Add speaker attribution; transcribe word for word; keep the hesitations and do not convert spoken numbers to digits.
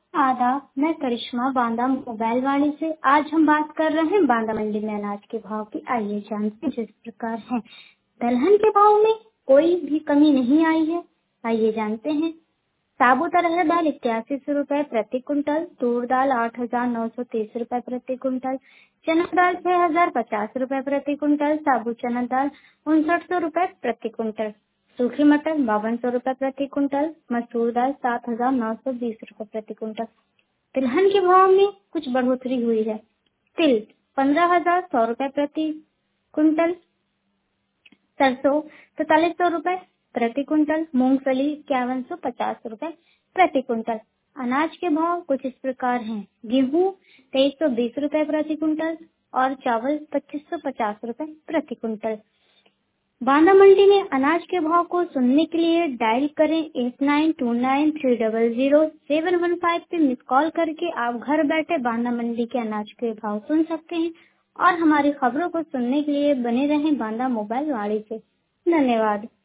Speaker 1: आदाब, मैं करिश्मा बांदा मोबाइल वाली से। आज हम बात कर रहे हैं बांदा मंडी में अनाज के भाव की। आइए जानते हैं जिस प्रकार है। दलहन के भाव में कोई भी कमी नहीं आई है। आइए जानते हैं। साबुत अरहर दाल इक्यासी सौ रूपए प्रति कुंटल, तूर दाल आठ हजार नौ सौ तीस रूपए प्रति कुंटल, चना दाल छह हजार पचास रूपए प्रति कुंटल, साबुत चना दाल उनसठ सौ रूपए प्रति कुंटल, सूखी मटर बावन सौ रूपए प्रति कुंटल, मसूर दाल सात हजार नौ सौ बीस रूपए प्रति कुंटल। तिलहन के भाव में कुछ बढ़ोतरी हुई है। तिल पंद्रह हजार सौ रूपए प्रति कुंटल, सरसों तैतालीस सौ रूपए प्रति कुंटल, मूंगफली इक्यावन सौ पचास रूपए प्रति कुंटल। अनाज के भाव कुछ इस प्रकार हैं। गेहूँ तेईस सौ बीस रूपए प्रति कुंटल और चावल पच्चीस सौ पचास रूपए प्रति कुंटल। बांदा मंडी में अनाज के भाव को सुनने के लिए डायल करें eight nine two nine three double zero seven one five पे मिस कॉल करके आप घर बैठे बांदा मंडी के अनाज के भाव सुन सकते हैं और हमारी खबरों को सुनने के लिए बने रहें बांदा मोबाइल वाड़ी से। धन्यवाद।